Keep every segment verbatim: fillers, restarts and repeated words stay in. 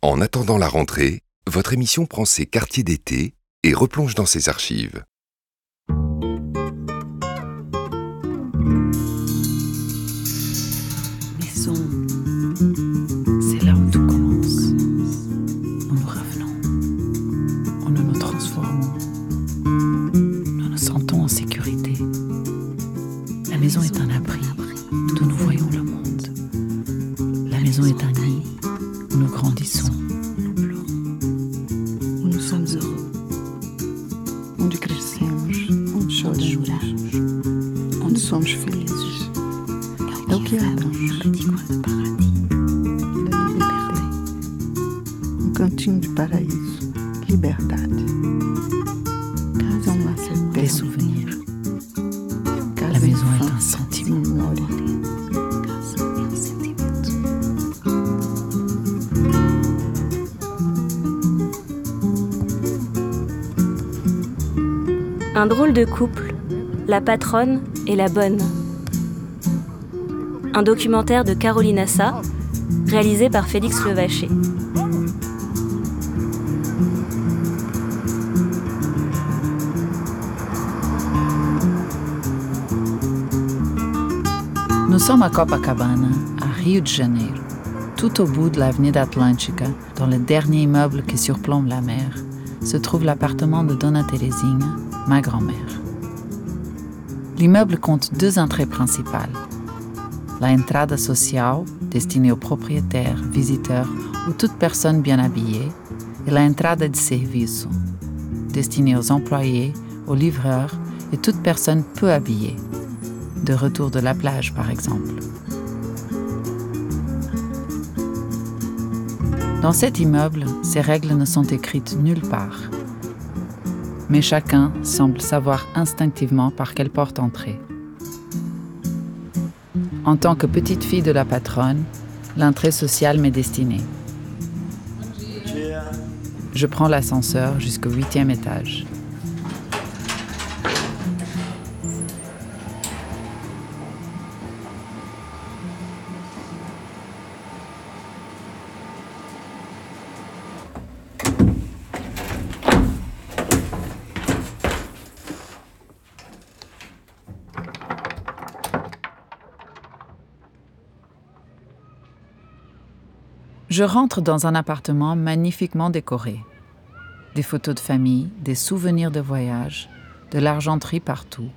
En attendant la rentrée, votre émission prend ses quartiers d'été et replonge dans ses archives. Maison, c'est là où tout commence. Où nous revenons, où nous nous transformons, nous nous sentons en sécurité. La maison est un abri d'où nous voyons le monde. La maison est un nid où nous grandissons, nous pleurons, où nous sommes heureux, onde crescemos, onde choramos, onde somos felizes. É o que amamos, la liberdade, um cantinho de paraíso, liberdade, casa uma certeza, des souvenirs. La maison est un sentiment. Un drôle de couple, la patronne et la bonne. Un documentaire de Caroline Assa, réalisé par Félix Levaché. Nous sommes à Copacabana, à Rio de Janeiro, tout au bout de l'avenida Atlântica, dans le dernier immeuble qui surplombe la mer, se trouve l'appartement de Dona Terezinha, ma grand-mère. L'immeuble compte deux entrées principales. La entrada social, destinée aux propriétaires, visiteurs ou toute personne bien habillée, et la entrada de serviço, destinée aux employés, aux livreurs et toute personne peu habillée, de retour de la plage par exemple. Dans cet immeuble, ces règles ne sont écrites nulle part. Mais chacun semble savoir instinctivement par quelle porte entrer. En tant que petite fille de la patronne, l'entrée sociale m'est destinée. Je prends l'ascenseur jusqu'au huitième étage. Je rentre dans un appartement magnifiquement décoré. Des photos de famille, des souvenirs de voyage, de l'argenterie partout.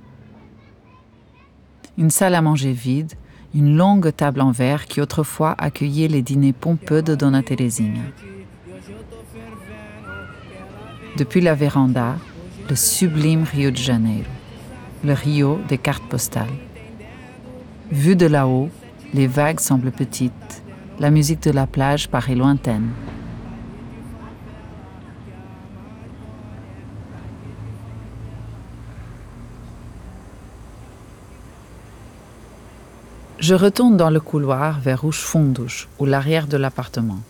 Une salle à manger vide, une longue table en verre qui autrefois accueillait les dîners pompeux de Dona Terezinha. Depuis la véranda, le sublime Rio de Janeiro, le Rio des cartes postales. Vu de là-haut, les vagues semblent petites. La musique de la plage paraît lointaine. Je retourne dans le couloir vers Os Fundos, ou l'arrière de l'appartement.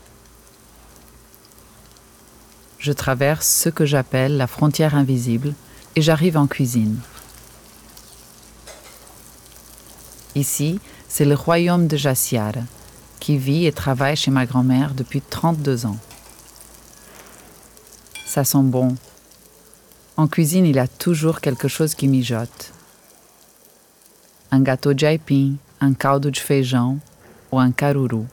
Je traverse ce que j'appelle la frontière invisible et j'arrive en cuisine. Ici, c'est le royaume de Jaciara, qui vit et travaille chez ma grand-mère depuis trente-deux ans. Ça sent bon. En cuisine, il y a toujours quelque chose qui mijote. Un gâteau de aipim, un caldo de feijão ou un caruru.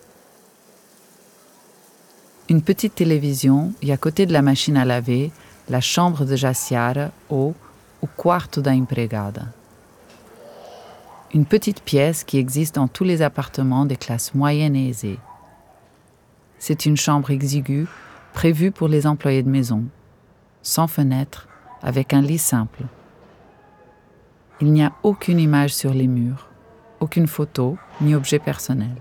Une petite télévision et à côté de la machine à laver, la chambre de Jaciara ou o quarto da empregada. Une petite pièce qui existe dans tous les appartements des classes moyennes et aisées. C'est une chambre exiguë, prévue pour les employés de maison, sans fenêtre, avec un lit simple. Il n'y a aucune image sur les murs, aucune photo, ni objet personnel.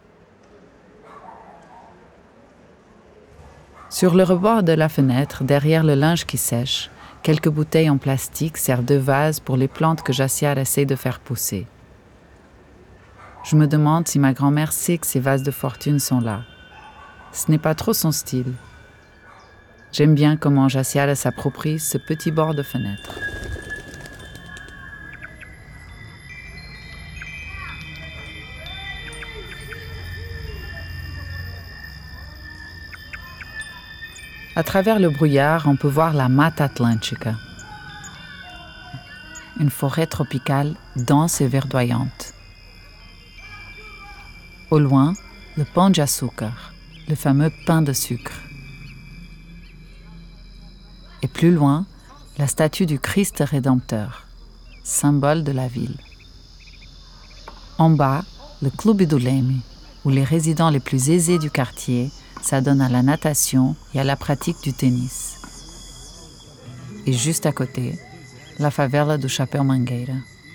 Sur le rebord de la fenêtre, derrière le linge qui sèche, quelques bouteilles en plastique servent de vase pour les plantes que Jaciara essaie de faire pousser. Je me demande si ma grand-mère sait que ces vases de fortune sont là. Ce n'est pas trop son style. J'aime bien comment Jaciara s'approprie ce petit bord de fenêtre. À travers le brouillard, on peut voir la Mata Atlântica, une forêt tropicale dense et verdoyante. Au loin, le Pão de Açúcar, le fameux pain de sucre. Et plus loin, la statue du Christ Rédempteur, symbole de la ville. En bas, le Clube do Leme, où les résidents les plus aisés du quartier s'adonnent à la natation et à la pratique du tennis. Et juste à côté, la favela do Chapéu Mangueira.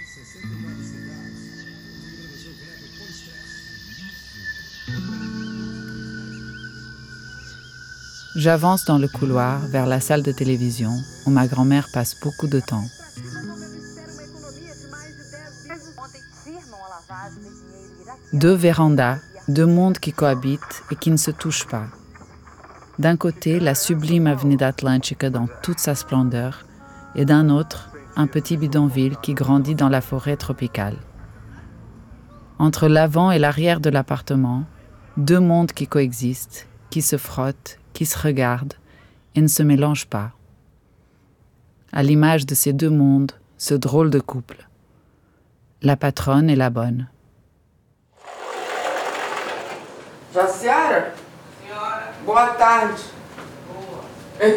J'avance dans le couloir vers la salle de télévision où ma grand-mère passe beaucoup de temps. Deux vérandas, deux mondes qui cohabitent et qui ne se touchent pas. D'un côté, la sublime Avenida Atlântica dans toute sa splendeur, et d'un autre, un petit bidonville qui grandit dans la forêt tropicale. Entre l'avant et l'arrière de l'appartement, deux mondes qui coexistent, qui se frottent, qui se regardent et ne se mélangent pas. À l'image de ces deux mondes, ce drôle de couple. La patronne et la bonne. Jaciara? Senhora. Boa tarde. Boa.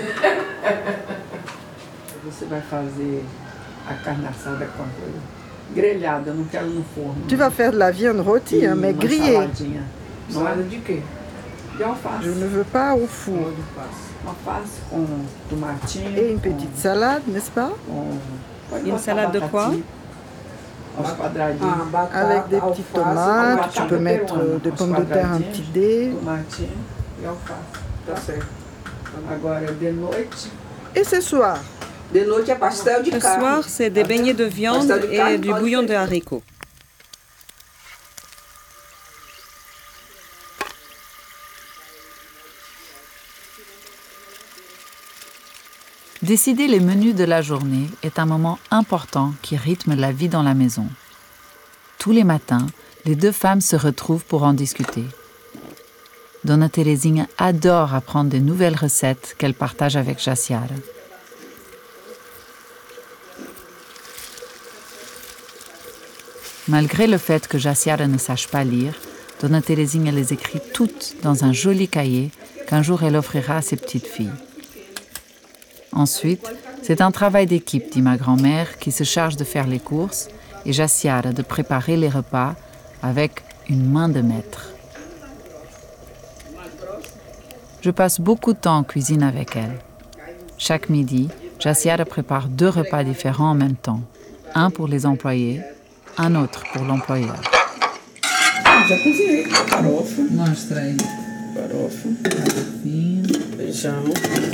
Você vai fazer a carne assada com a grelhada, eu não quero no forno. Tu vas faire de la viande rôtie, hein, mais grillée. Saladinha. Salada de quê? De alface. Je ne veux pas au four. Alface com tomatinho. Et une petite salade, n'est-ce pas? Une salade de quoi? Avec des petites tomates, tu peux mettre des pommes de terre, un petit dé. Et ce soir? Ce soir, c'est des beignets de viande et du bouillon de haricots. Décider les menus de la journée est un moment important qui rythme la vie dans la maison. Tous les matins, les deux femmes se retrouvent pour en discuter. Dona Terezinha adore apprendre de nouvelles recettes qu'elle partage avec Jaciara. Malgré le fait que Jaciara ne sache pas lire, Dona Terezinha les écrit toutes dans un joli cahier qu'un jour elle offrira à ses petites filles. Ensuite, c'est un travail d'équipe, dit ma grand-mère, qui se charge de faire les courses et Jaciara de préparer les repas avec une main de maître. Je passe beaucoup de temps en cuisine avec elle. Chaque midi, Jaciara prépare deux repas différents en même temps. Un pour les employés, un autre pour l'employeur. Já cozinhei farofa. Mostra aí. Farofa. Feijão.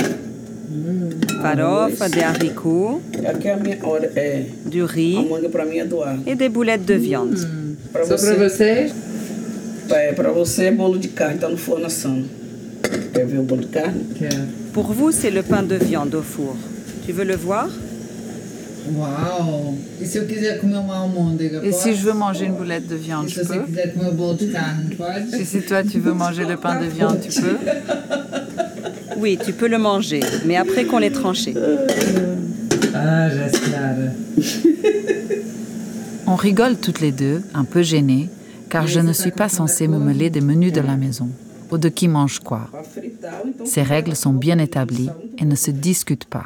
Farofa, des haricots, Aqui é a minha hora, é. du riz A manga pra mim é do ar. et des boulettes de viande. Pra você, vocês? é, pra você é bolo de carne, tá no forno assando. Quer ver o bolo de carne? Pour vous, c'est le pain de viande au four. Tu veux le voir? Uau! E se eu quiser comer uma almôndega, Et pode? si je veux manger une boulette de viande, E je se você peux? quiser comer o bolo de carne, pode? Et si toi, tu veux manger le pain de viande, tu peux? Oui, tu peux le manger, mais après qu'on l'ait tranché. Ah, Jaciara. On rigole toutes les deux, un peu gênées, car je ne suis pas censée me mêler des menus de la maison, ou de qui mange quoi. Ces règles sont bien établies et ne se discutent pas.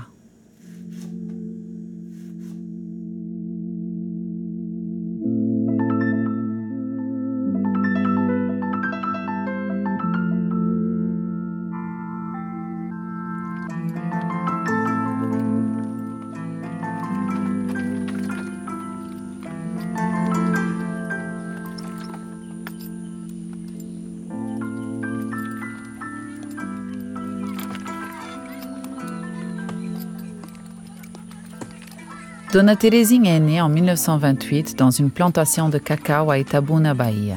Dona Terezinha est née en mille neuf cent vingt-huit dans une plantation de cacao à Itabuna, Bahia.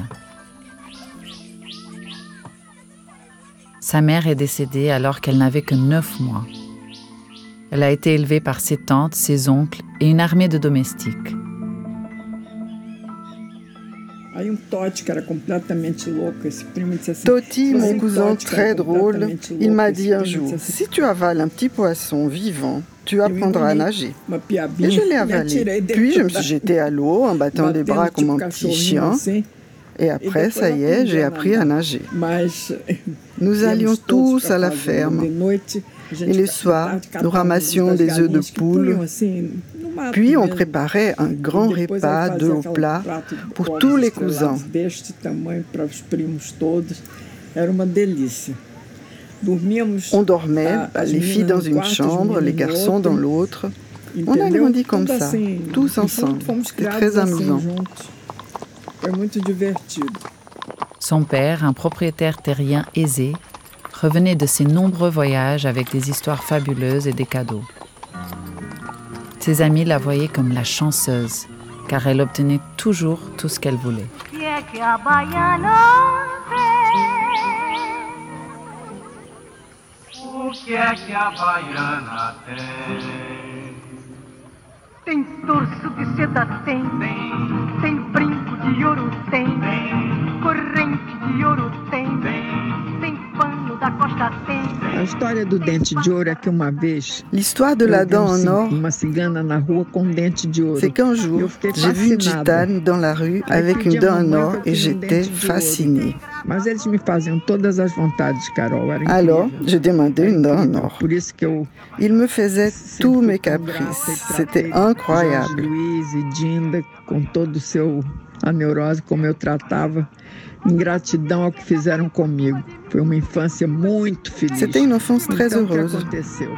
Sa mère est décédée alors qu'elle n'avait que neuf mois. Elle a été élevée par ses tantes, ses oncles et une armée de domestiques. Aí um Toti, mon cousin très drôle, il m'a dit un jour, si tu avales un petit poisson vivant, tu apprendras à nager. Et je l'ai avalé. Puis je me suis jetée à l'eau en battant les bras comme un petit chien. Et après, ça y est, j'ai appris à nager. Nous allions tous à la ferme. Et le soir, nous ramassions des œufs de poule. Puis on préparait un grand repas d'œufs au plat pour tous les cousins. On dormait, les filles dans une chambre, les garçons dans l'autre. On a grandi comme ça, tous ensemble. C'était très amusant. Son père, un propriétaire terrien aisé, revenait de ses nombreux voyages avec des histoires fabuleuses et des cadeaux. Ses amis la voyaient comme la chanceuse, car elle obtenait toujours tout ce qu'elle voulait. O que é que a baiana tem? Tem torso de seda, tem, tem, tem brinco de ouro, tem, tem, corrente de ouro, tem, tem, tem pano da costa, tem. A história do dente de ouro é que uma vez. L'histoire de la dent en or, uma cigana na rua com dente de ouro. C'est qu'un jour, j'ai vu une gitane dans la rue avec une dent en or et j'étais fascinée. Mas eles me faziam todas as vontades, Carol. Alors, je demandais une dent en or. Por isso que eu. Il me faisait tous mes caprices. C'était incroyable. Luiz e Dinda, com todo o seu a neurose, como eu tratava, em gratidão ao que fizeram comigo. Foi uma infância muito feliz. C'était une enfance très então, heureuse. O que aconteceu?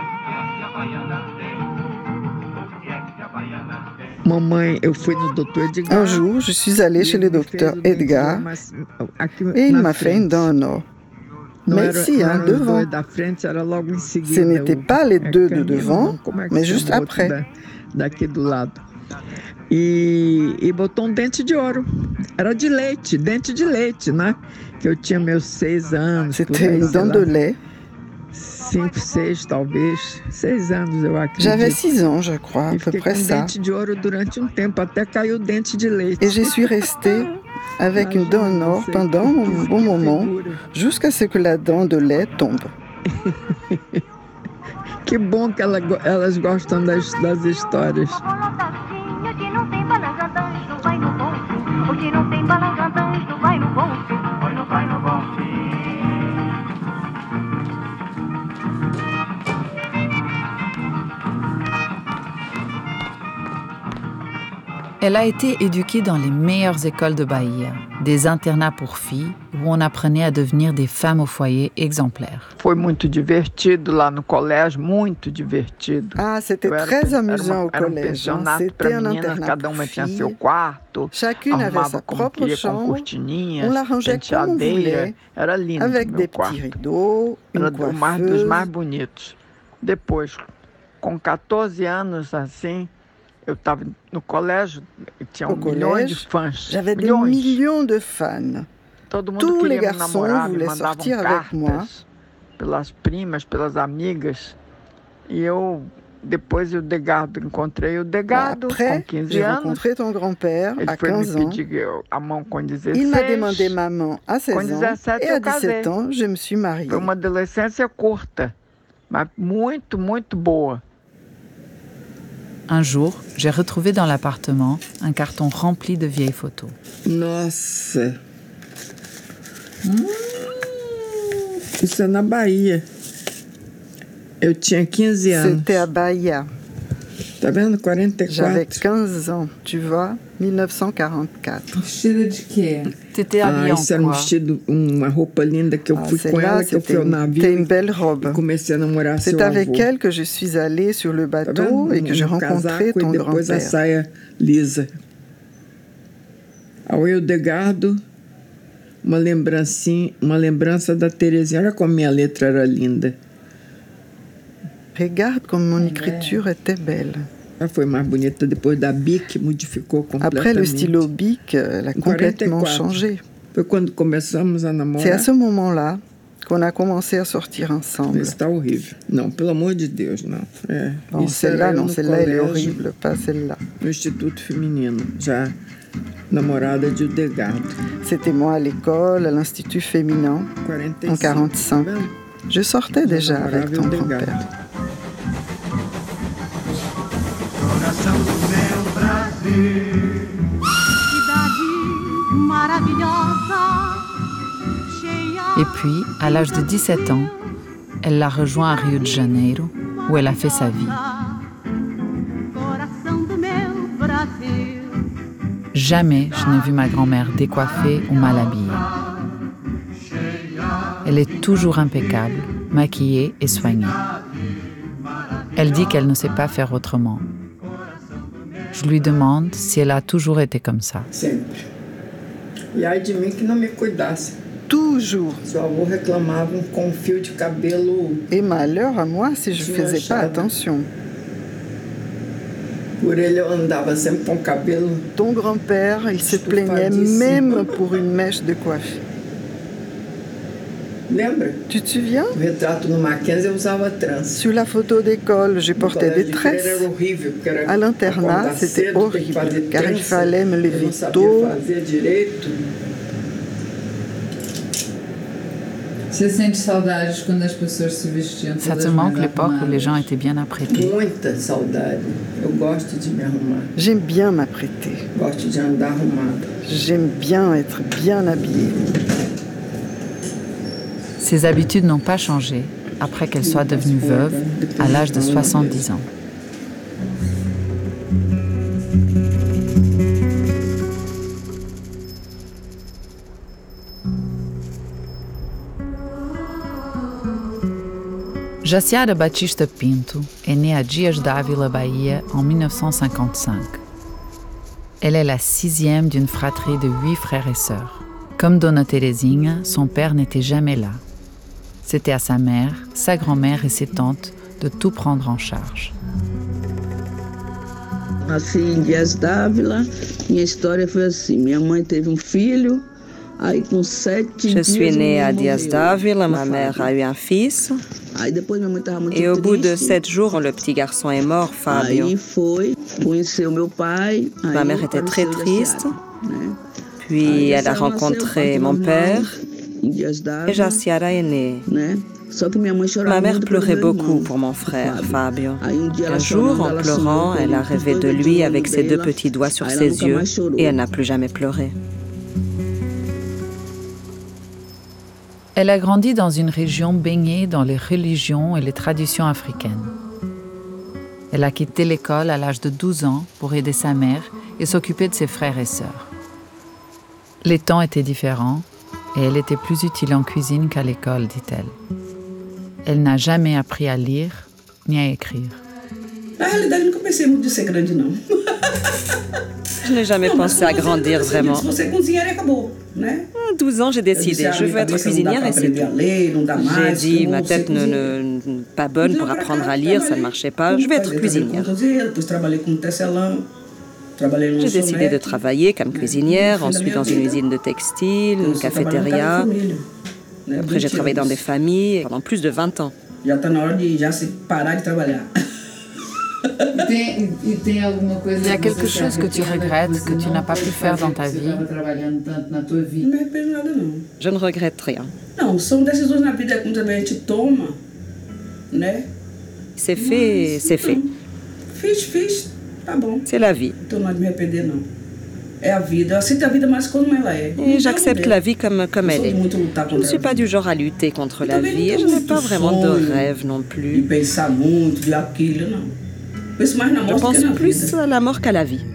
Mamãe, eu fui no doutor Edgar. Un jour, je suis allée chez le docteur Edgar et il m'a fait une dent en or. Mais ici, hein, devant. Ce n'était pas les deux de devant, mais juste après. Daqui do lado. E, e botou um dente de ouro. Era de leite, dente de leite, né? Que eu tinha meus seis anos. C'était une dent de lait. Cinco, seis, talvez. Seis anos, eu acredito. J'avais six ans, je crois, à e peu fiquei près com ça. dente de ouro durante um tempo, até caiu o dente de leite. Et je suis restée avec une dent en or pendant un bon moment, jusqu'à ce que la dent de lait tombe. Que bom que ela, elas gostam das, das histórias. Elle a été éduquée dans les meilleures écoles de Bahia, des internats pour filles, où on apprenait à devenir des femmes au foyer exemplaires. Foi muito divertido lá no colégio, muito divertido. Ah, c'était très amusant au collège. Hein. C'était un meninas, internat cada pour uma tinha filles. seu quarto. Chacune avait sa propre chambre. On la rangeait comme on voulait, Era lindo avec meu des quarto. petits rideaux, une Era do mais, dos mais coiffeuse. bonitos. Depois, com catorze anos, assim, eu estava no colégio, tinha Au um milhão de collège, fãs. j'avais des milhões. millions de fans. Todo mundo Tous les queria me garçons namorar, me voulaient mandavam sortir avec moi. cartas pelas primas, pelas amigas. E eu, depois o Degardo, encontrei o Degardo Après, com quinze j'ai anos. rencontré ton grand-père Ele à foi me quinze ans. pedir a mão com dezesseis. Il m'a demandé ma main à Com seize ans dezessete et à eu casei. dix-sept ans, je me suis mariée. Foi uma adolescência curta, mas muito, muito boa. Un jour, j'ai retrouvé dans l'appartement un carton rempli de vieilles photos. Nossa! Hum, isso é na Bahia. Eu tinha quinze anos. C'était à Bahia. Tá vendo? quarenta e J'avais quatro. quinze ans, tu vois, mille neuf cent quarante-quatre. Vestida de quê? T'étais Ah, habillée en isso era um quoi? vestido, uma roupa linda que eu Ah, fui com celle-là, ela, que eu fui c'était ao une, navio c'était une belle robe. e comecei a namorar seu C'est avec avô. elle que je suis allée sur le Tá bateau vendo? et que j'ai Um rencontré casaco ton e depois a grand-père. saia lisa. Ao Hildegardo, uma lembrancinha, uma lembrança da Terezinha. Olha como minha letra era linda. Regarde comme mon écriture était belle. Ela foi mais bonita depois da Bic, modificou completamente. Après, le stylo Bic, elle a complètement changé. Foi quando começamos a namorar. C'est à ce moment-là qu'on a commencé à sortir ensemble. Isso está horrível. Não, pelo amor de Deus, não. É, Non, isso celle-là, era eu non, no celle-là, elle est colégio, horrible, pas celle-là. no Instituto Feminino, já namorada de Udegado. C'était moi à l'école, à l'Institut féminin, en quarante-cinq. Je sortais déjà avec ton grand-père. Et puis, à l'âge de dix-sept ans, elle l'a rejoint à Rio de Janeiro, où elle a fait sa vie. Jamais je n'ai vu ma grand-mère décoiffée ou mal habillée. Elle est toujours impeccable, maquillée et soignée. Elle dit qu'elle ne sait pas faire autrement. Je lui demande si elle a toujours été comme ça. E ai de mim que não me cuidasse. Toujours. Seu avô reclamava com um fio de cabelo. Et malheur à moi si je ne faisais pas attention. Por ele eu andava sempre com cabelo. Ton grand-père, il se plaignait même pour une mèche de coiffe. Lembra? Tu te souviens? O retrato no Mackenzie eu usava trança. Sur la photo d'école, je portais des tresses. À l'internat, c'était horrible, car il fallait me lever tôt. Você sente saudades quando as pessoas se vestiam todas Ça te manque l'époque où les gens étaient bien apprêtés. Muita saudade. Eu gosto de me arrumar. J'aime bien m'apprêter. Gosto de andar arrumada. J'aime bien être bien habillée. Ses habitudes n'ont pas changé après qu'elle soit devenue veuve à l'âge de soixante-dix ans. Jaciara Batista Pinto est née à Dias d'Ávila, Bahia, en dix-neuf cent cinquante-cinq. Elle est la sixième d'une fratrie de huit frères et sœurs. Comme Dona Terezinha, son père n'était jamais là. C'était à sa mère, sa grand-mère et ses tantes de tout prendre en charge. Nasci em Dias d'Ávila. Minha história foi assim: minha mãe teve um filho. Aí com sete Je suis née à Dias d'Ávila, ma mère a eu un fils. Et au bout de sept jours, le petit garçon est mort, Fábio. Ma mère était très triste. Puis elle a rencontré mon père et Jaciara est née. Ma mère pleurait beaucoup pour mon frère, Fábio. Un jour, en pleurant, elle a rêvé de lui avec ses deux petits doigts sur ses yeux et elle n'a plus jamais pleuré. Elle a grandi dans une région baignée dans les religions et les traditions africaines. Elle a quitté l'école à l'âge de douze ans pour aider sa mère et s'occuper de ses frères et sœurs. Les temps étaient différents et elle était plus utile en cuisine qu'à l'école, dit-elle. Elle n'a jamais appris à lire ni à écrire. Je n'ai jamais pensé à grandir vraiment. À douze ans, j'ai décidé, je veux être cuisinière et c'est tout. J'ai dit, ma tête n'est ne, ne, pas bonne pour apprendre à lire, ça ne marchait pas, je vais être cuisinière. J'ai décidé de travailler comme cuisinière, ensuite dans une usine de textile, une cafétéria. Après, j'ai travaillé dans des familles pendant plus de vingt ans. Il y a quelque chose que tu regrettes, que tu n'as pas pu faire dans ta vie? Je ne regrette rien. C'est fait, c'est fait. C'est la vie. Et j'accepte la vie comme, comme elle est. Je ne suis pas du genre à lutter contre la vie et je n'ai pas vraiment de rêve non plus. Je pense plus à la mort qu'à la vie.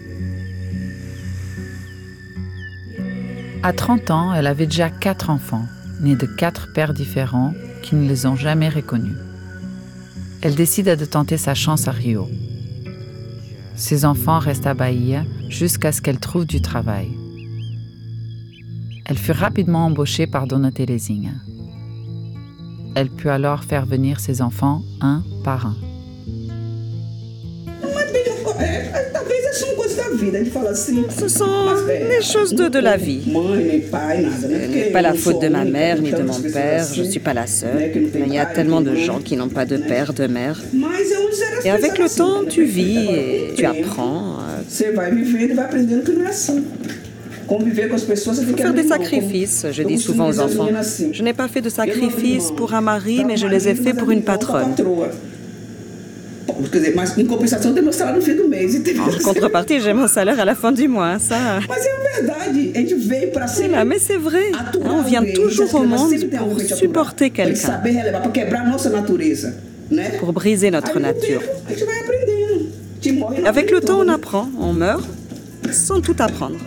À trente ans, elle avait déjà quatre enfants, nés de quatre pères différents qui ne les ont jamais reconnus. Elle décide de tenter sa chance à Rio. Ses enfants restent à Bahia jusqu'à ce qu'elle trouve du travail. Elle fut rapidement embauchée par Dona Terezinha. Elle put alors faire venir ses enfants un par un. Ce sont les choses de, de la vie. Ce n'est pas la faute de ma mère ni de mon père, je ne suis pas la seule. Mais il y a tellement de gens qui n'ont pas de père, de mère. Et avec le temps, tu vis et tu apprends. Il faut faire des sacrifices, je dis souvent aux enfants. Je n'ai pas fait de sacrifices pour un mari, mais je les ai faits pour une patronne. En contrepartie, j'ai mon salaire à la fin du mois, ça. C'est là, mais c'est vrai. On vient toujours au monde pour supporter quelqu'un, pour briser notre nature. Avec le temps, on apprend, on meurt, sans tout apprendre.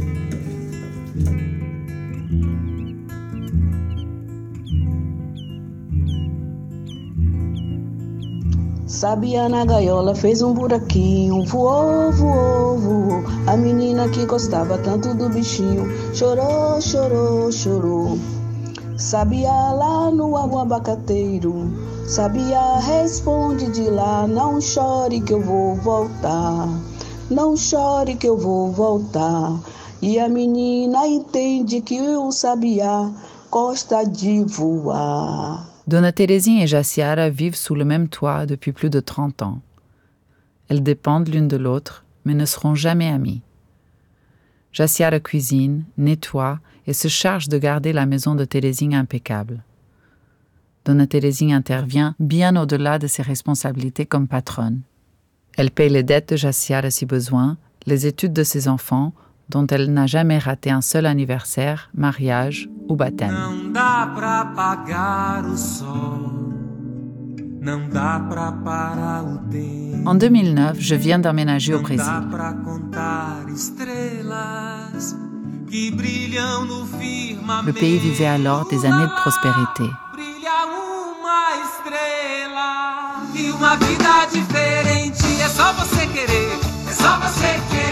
Sabia na gaiola fez um buraquinho, voou, voou, voou. A menina que gostava tanto do bichinho chorou, chorou, chorou. Sabia lá no abacateiro, Sabia responde de lá, não chore que eu vou voltar, não chore que eu vou voltar. E a menina entende que o Sabia gosta de voar. Dona Terezinha et Jaciara vivent sous le même toit depuis plus de trente ans. Elles dépendent l'une de l'autre, mais ne seront jamais amies. Jaciara cuisine, nettoie et se charge de garder la maison de Terezinha impeccable. Dona Terezinha intervient bien au-delà de ses responsabilités comme patronne. Elle paye les dettes de Jaciara si besoin, les études de ses enfants, dont elle n'a jamais raté un seul anniversaire, mariage ou baptême. Não dá pra apagar o sol, não dá pra parar o tempo. En deux mille neuf, je viens d'emménager au Brésil. Não dá pra contar estrelas que brilham no firmamento. Le pays vivait alors des années de prospérité. Brilha uma estrela e uma vida diferente. É só você querer, é só você querer.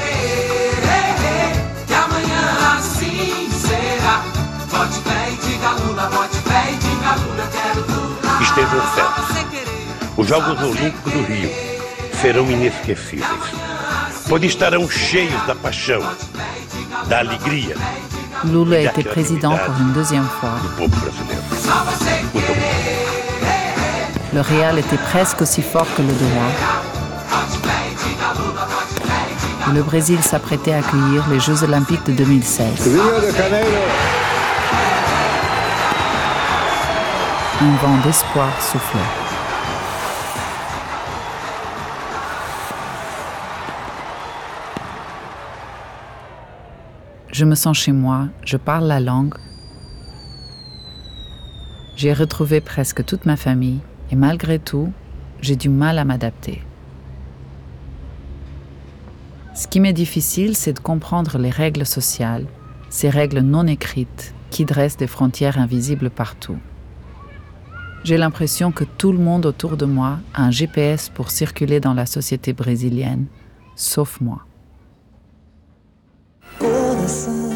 Estejam certos. Os Jogos Olímpicos do Rio serão inesquecíveis, pois estarão cheios da paixão, da alegria. Lula a été président pour une deuxième fois. Le Real était presque aussi fort que le dollar. Le Brésil s'apprêtait à accueillir les Jeux Olympiques de deux mille seize. Un vent d'espoir soufflait. Je me sens chez moi, je parle la langue. J'ai retrouvé presque toute ma famille et malgré tout, j'ai du mal à m'adapter. Ce qui m'est difficile, c'est de comprendre les règles sociales, ces règles non écrites qui dressent des frontières invisibles partout. J'ai l'impression que tout le monde autour de moi a un G P S pour circuler dans la société brésilienne, sauf moi. Coração,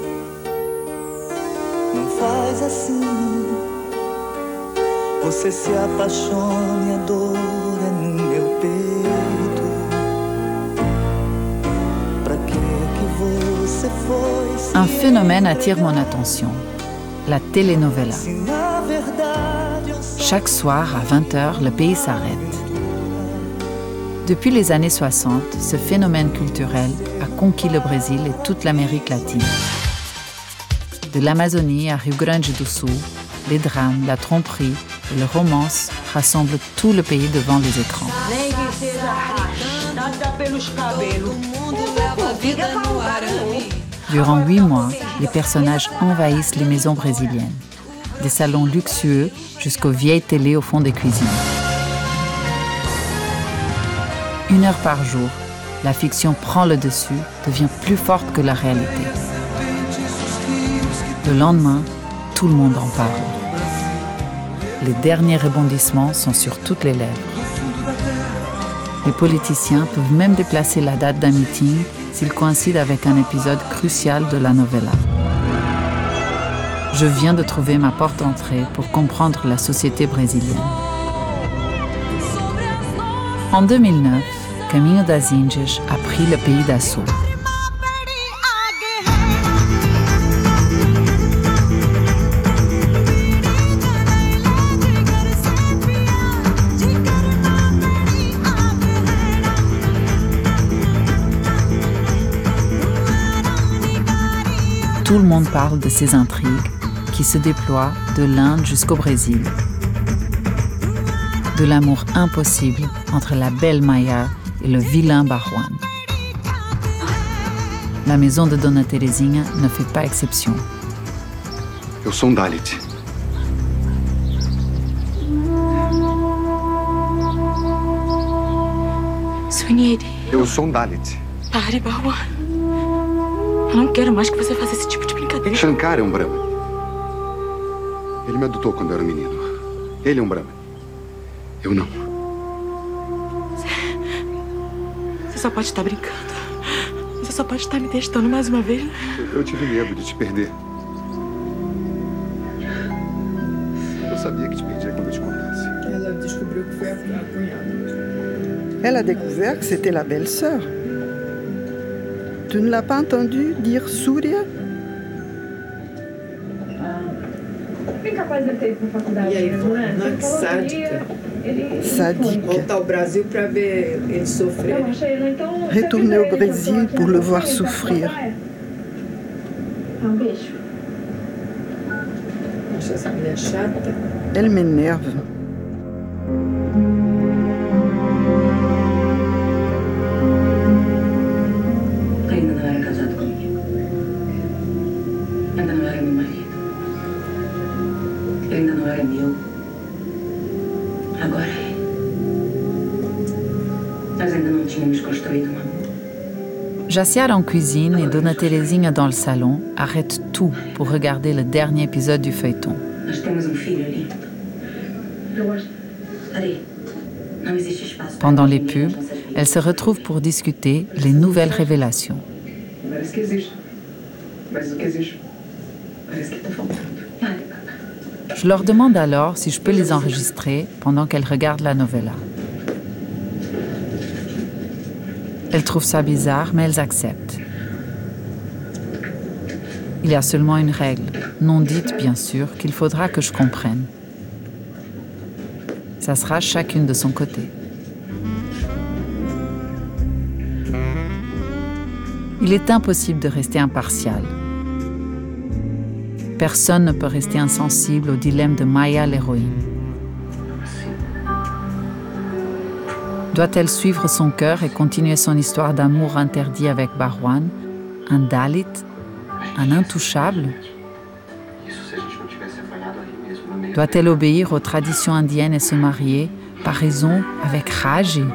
não faz assim. Você se apaixona e a dor é no meu peito. Pra que que você foi? Un phénomène attire mon attention, la telenovela. Chaque soir, à vingt heures, le pays s'arrête. Depuis les années soixante, ce phénomène culturel a conquis le Brésil et toute l'Amérique latine. De l'Amazonie à Rio Grande do Sul, les drames, la tromperie et le romance rassemblent tout le pays devant les écrans. Durant huit mois, les personnages envahissent les maisons brésiliennes. Des salons luxueux jusqu'aux vieilles télés au fond des cuisines. Une heure par jour, la fiction prend le dessus, devient plus forte que la réalité. Le lendemain, tout le monde en parle. Les derniers rebondissements sont sur toutes les lèvres. Les politiciens peuvent même déplacer la date d'un meeting s'il coïncide avec un épisode crucial de la novela. Je viens de trouver ma porte d'entrée pour comprendre la société brésilienne. En deux mille neuf, Caminho das Índias a pris le pays d'assaut. Tout le monde parle de ces intrigues qui se déploient de l'Inde jusqu'au Brésil. De l'amour impossible entre la belle Maya et le vilain Barwan. La maison de Dona Terezinha ne fait pas exception. Eu sou um Dalit. Sunhede. Eu sou um Dalit. Pare, Barwan. Eu não quero mais que você faça esse tipo de brincadeira. Shankar é um Brahman. Ele me adotou quando eu era menino. Ele é um Brahman. Eu não. Você só pode estar brincando. Você só pode estar me testando mais uma vez. Eu tive medo de te perder. Eu sabia que te perdia quando eu te contasse. Ela descobriu que foi a cunhada. Elle a découvert que c'était la belle-sœur. Tu ne l'as pas entendu dire Surya? Bem capaz de ter ido para faculdade. E aí, não é? não, que sádica. Sadique. Voltar ao Brasil para ver ele sofrer. Retourner au Brésil pour le voir souffrir. Um beijo. Acha essa mulher chata? Elle m'énerve. Ainda não era casado comigo. Ainda não era meu marido. Ele ainda não era meu. Agora é. Nós ainda não tínhamos construído um amor. Jaciara en cuisine et Dona Terezinha dans le salon arrêtent tout pour regarder le dernier épisode du feuilleton. Nós temos um filho ali. Allez, não existe espaço. Pendant les pubs, elles se retrouvent pour discuter les nouvelles révélations. Parece que existe. Mas o que existe? Parece que está faltando. Je leur demande alors si je peux les enregistrer pendant qu'elles regardent la novella. Elles trouvent ça bizarre, mais elles acceptent. Il y a seulement une règle, non dite bien sûr, qu'il faudra que je comprenne. Ça sera chacune de son côté. Il est impossible de rester impartial. Personne ne peut rester insensible au dilemme de Maya, l'héroïne. Doit-elle suivre son cœur et continuer son histoire d'amour interdit avec Barwan, un Dalit, un intouchable? Doit-elle obéir aux traditions indiennes et se marier par raison avec Raji?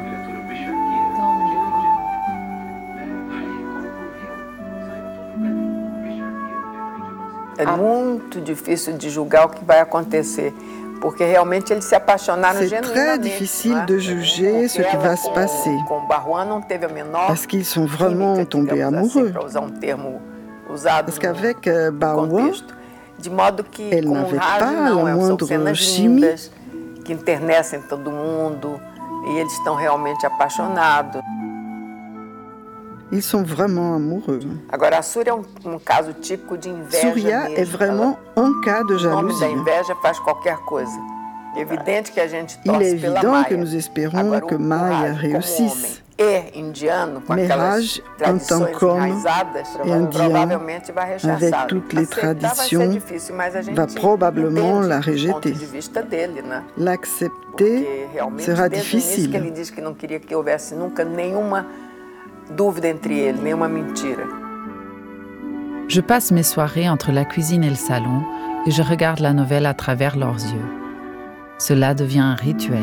É muito difícil de julgar o que vai acontecer, porque realmente eles se apaixonaram genuinamente. C'est très difficile de juger ce qui va se passer, parce qu'ils sont vraiment tombés amoureux. Parce qu'avec euh, Barwan, elle n'avait pas la moindre chimie. Que enternecem todo mundo e eles estão realmente apaixonados. Ils sont vraiment amoureux. Agora, a Surya é um, um caso típico de inveja. Surya mesmo. est vraiment un cas de O nome jalousie. da inveja faz qualquer coisa. É evidente que a gente Il est torce pela évident Maya. que nous espérons Agora, que o Maya Raj, como réussisse. homem e indiano, com Mais aquelas Raj, en tant tradições qu'homme enraizadas, et indien, provavelmente vai rechaçar. avec toutes les Aceitar vai ser traditions, difícil, mas a gente va probablement entende la o ponto rejeter. de vista dele, né? L'accepter Porque realmente sera desde o início que ele difficile. disse que não queria que houvesse nunca nenhuma dúvida entre eles, nenhuma mentira. Je passe mes soirées entre la cuisine et le salon et je regarde la novelle à travers leurs yeux. Cela devient un rituel.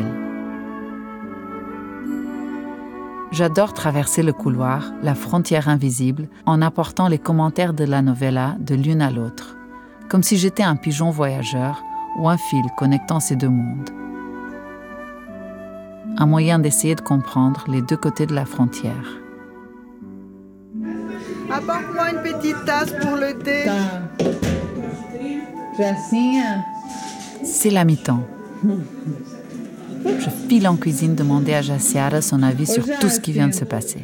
J'adore traverser le couloir, la frontière invisible, en apportant les commentaires de la novella de l'une à l'autre, comme si j'étais un pigeon voyageur ou un fil connectant ces deux mondes. Un moyen d'essayer de comprendre les deux côtés de la frontière. Apporte-moi une petite tasse pour le thé. Tá. Jacinha. C'est la mi-temps. Je file en cuisine demander à Jaciara son avis sur tout ce qui vient de se passer.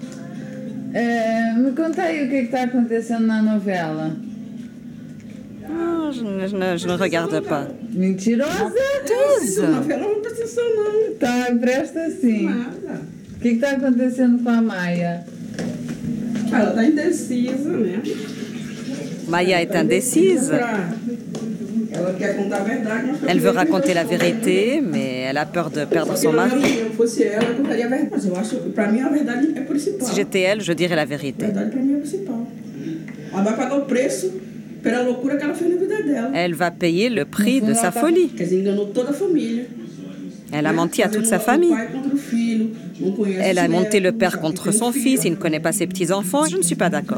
É, me conta aí o que está acontecendo na novela. Oh, je, ne, je, ne, je ne regarde pas. Mentirosa? Menteuse! Novela não presta não. Tá, presta sim. O que está acontecendo com a Maia? Ela está indecisa, né? Maia est indécise. Ela quer contar a verdade, mas Elle veut raconter la vérité, mais elle a peur de perdre son mari. Se eu fosse ela, eu contaria a verdade. Mas eu acho que para mim a verdade é principal. Si j'étais elle, je dirais la vérité. A verdade para mim é principal. Ela vai pagar o preço pela loucura que ela fez na vida dela. Elle va payer le prix de sa folie. Quer dizer, enganou toda a família. Elle a menti à toute sa famille. Elle a monté le père contre son fils, il ne connaît pas ses petits-enfants. Je ne suis pas d'accord.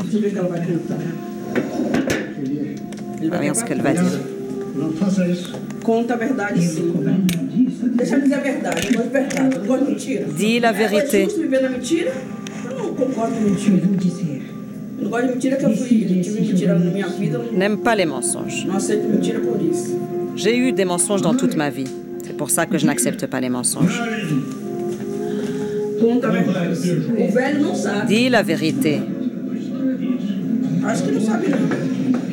Voyons ce qu'elle va dire. Conta a verdade, sim. Deixa eu dizer a verdade, eu gosto de verdade, eu não gosto de mentira. Dis la vérité. É justo viver na mentira? Eu não concordo com mentira. Eu não gosto de mentira que eu fui, tive mentira na minha vida. N'aime pas les mensonges. Não aceito mentira por isso. J'ai eu des mensonges dans toute ma vie. C'est pour ça que je n'accepte pas les mensonges. Conta a verdade. O velho não sabe. Dis la vérité. Acho que não sabe não.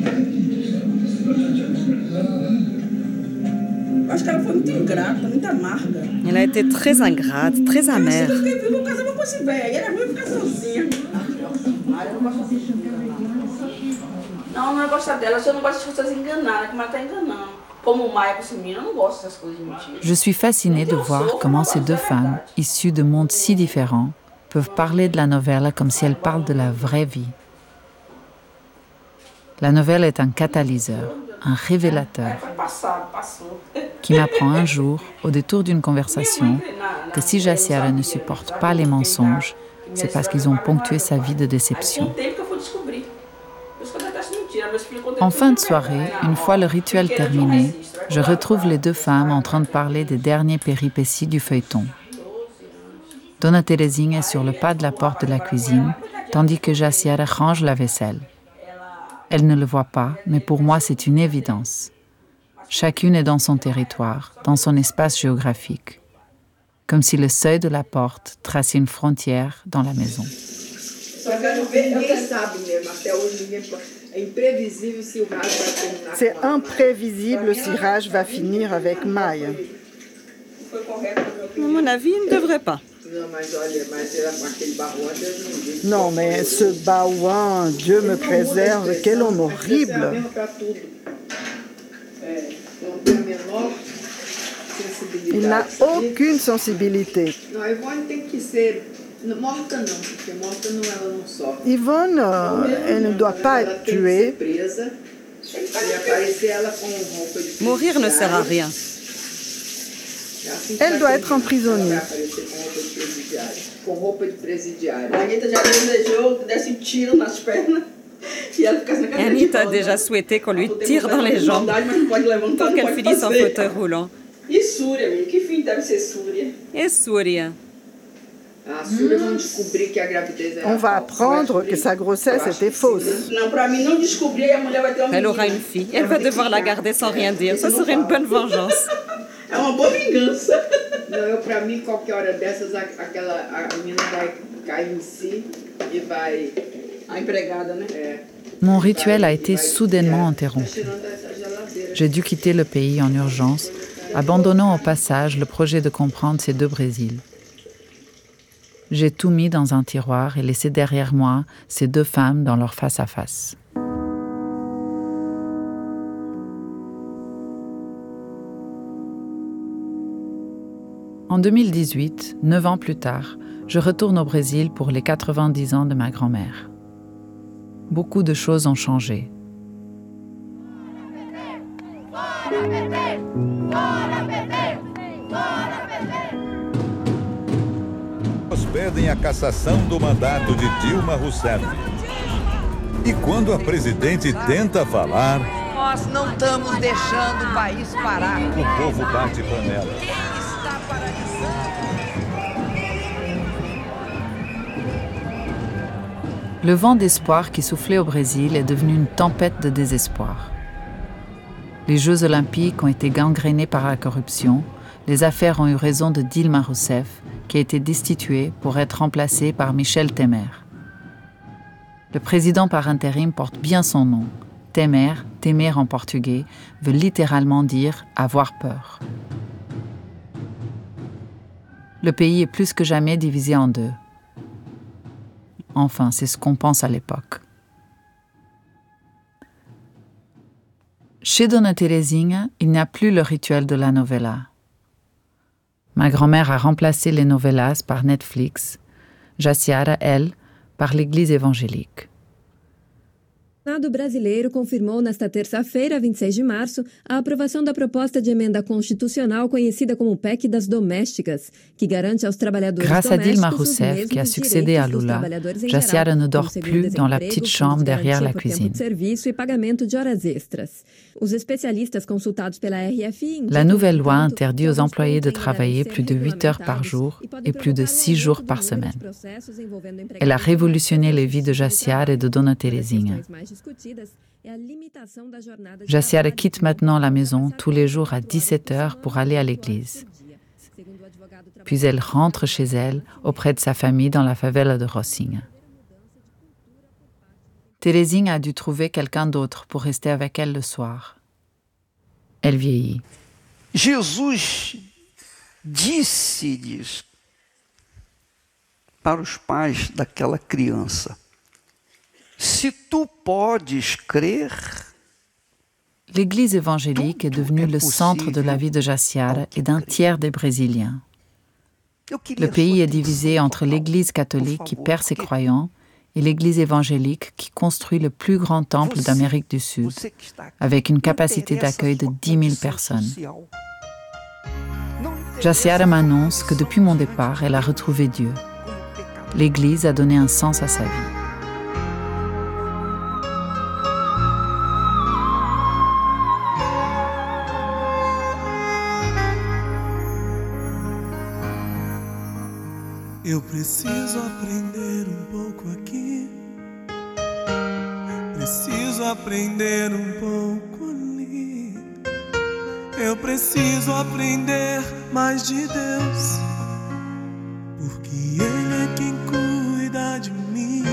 Acho que ela foi muito ingrata, muito amarga. Elle a été très ingrate, très amère. Eu vou casar com esse velho, e ela vai ficar sozinha. Não, não é gostar dela, eu não gosto de pessoas enganadas, como ela está enganando. Como o Maia com esse menino, eu não gosto dessas coisas de mentira. Je suis fascinée de voir comment ces deux femmes, issues de mondes si différents, peuvent parler de la novella comme si elles parlent de la vraie vie. La novella est un catalyseur, un révélateur, qui m'apprend un jour, au détour d'une conversation, que si Jaciara ne supporte pas les mensonges, c'est parce qu'ils ont ponctué sa vie de déception. En fin de soirée, une fois le rituel terminé, je retrouve les deux femmes en train de parler des dernières péripéties du feuilleton. Dona Terezinha est sur le pas de la porte de la cuisine, tandis que Jaciara range la vaisselle. Elle ne le voit pas, mais pour moi, c'est une évidence. Chacune est dans son territoire, dans son espace géographique. Comme si le seuil de la porte traçait une frontière dans la maison. C'est imprévisible si Raj va finir avec Maia. À mon avis, il ne devrait pas. Non, mais ce Baouin, Dieu me préserve, quel homme horrible. Il n'a aucune sensibilité. Yvonne, elle ne doit pas être tuée. Mourir ne sert à rien. Elle doit être emprisonnée. Anita a déjà souhaité qu'on lui tire dans les jambes pour qu'elle finisse en fauteuil roulant. Et Súria? On va apprendre que sa grossesse était fausse. Elle aura une fille. Elle va devoir la garder sans rien dire. Ce serait une bonne vengeance. É uma boa vingança. Não, eu para mim qualquer hora dessas aquela a menina vai cair em si e vai a empregada, né? É. Mon rituel a été soudainement interrompu. J'ai dû quitter le pays en urgence, abandonnant au passage le projet de comprendre ces deux Brésils. J'ai tout mis dans un tiroir et laissé derrière moi ces deux femmes dans leur face-à-face. En deux mille dix-huit, neuf ans plus tard, je retourne au Brésil pour les quatre-vingt-dix ans de ma grand-mère. Beaucoup de choses ont changé. Pedem a cassação do mandato de Dilma Rousseff. E quando a presidente tenta falar, nós não estamos deixando o país parar. O povo bate panela. Le vent d'espoir qui soufflait au Brésil est devenu une tempête de désespoir. Les Jeux olympiques ont été gangrénés par la corruption, les affaires ont eu raison de Dilma Rousseff, qui a été destituée pour être remplacée par Michel Temer. Le président par intérim porte bien son nom. Temer, temer en portugais, veut littéralement dire « avoir peur ». Le pays est plus que jamais divisé en deux. Enfin, c'est ce qu'on pense à l'époque. Chez Dona Terezinha, il n'y a plus le rituel de la novela. Ma grand-mère a remplacé les novelas par Netflix, Jaciara, elle, par l'Église évangélique. O Senado brasileiro confirmou nesta terça-feira, vinte e seis de março, a aprovação da proposta de emenda constitucional conhecida como P E C das Domésticas, que garante aos trabalhadores Grâce à domésticos Dilma os Rousseff, mesmos qui a succédé à direitos dos Lula, trabalhadores em Jaciara geral, ne como dort plus dans la petite chambre derrière la cuisine. Serviço e pagamento de horas extras. Os especialistas consultados pela R F I La nouvelle loi interdit aux employés de travailler plus de huit heures par jour et plus de six jours par semaine. Elle a révolutionné les vies de Jaciara et de Dona Terezinha. Jaciara quitte maintenant la maison tous les jours à dix-sept heures pour aller à l'église. Puis elle rentre chez elle auprès de sa famille dans la favela de Rocinha. Terezinha a dû trouver quelqu'un d'autre pour rester avec elle le soir. Elle vieillit. Jesus disse-lhes para os pais daquela criança: Si tu podes crer. L'Église évangélique est devenue le centre de la vie de Jaciara et d'un tiers des Brésiliens. Le pays est divisé entre l'Église catholique qui perd ses croyants et l'Église évangélique qui construit le plus grand temple d'Amérique du Sud, avec une capacité d'accueil de dix mille personnes. Jaciara m'annonce que depuis mon départ, elle a retrouvé Dieu. L'Église a donné un sens à sa vie. Eu preciso aprender um pouco aqui, preciso aprender um pouco ali. Eu preciso aprender mais de Deus, porque Ele é quem cuida de mim.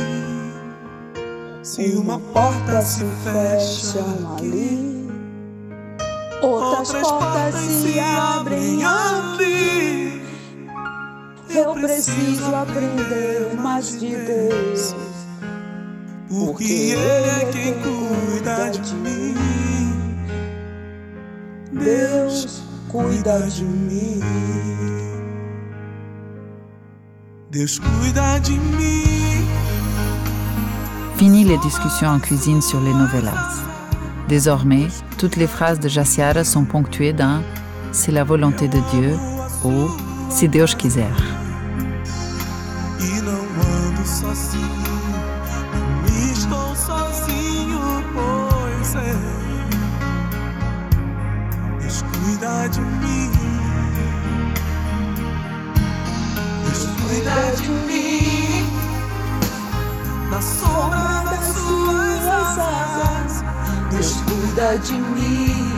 Se uma porta se fecha ali, outras portas se abrem ali. Eu preciso aprender mais de Deus, porque Ele é quem cuida de mim. Deus cuida de mim. Deus cuida de mim. Fini les discussions en cuisine sur les novelas. Désormais, toutes les phrases de Jaciara sont ponctuées d'un « c'est la volonté de Dieu » ou « se Deus quiser ». E não ando sozinho, não estou sozinho, pois é. Deus cuida de mim. Deus cuida de mim. Na sombra das suas asas, Deus cuida de mim.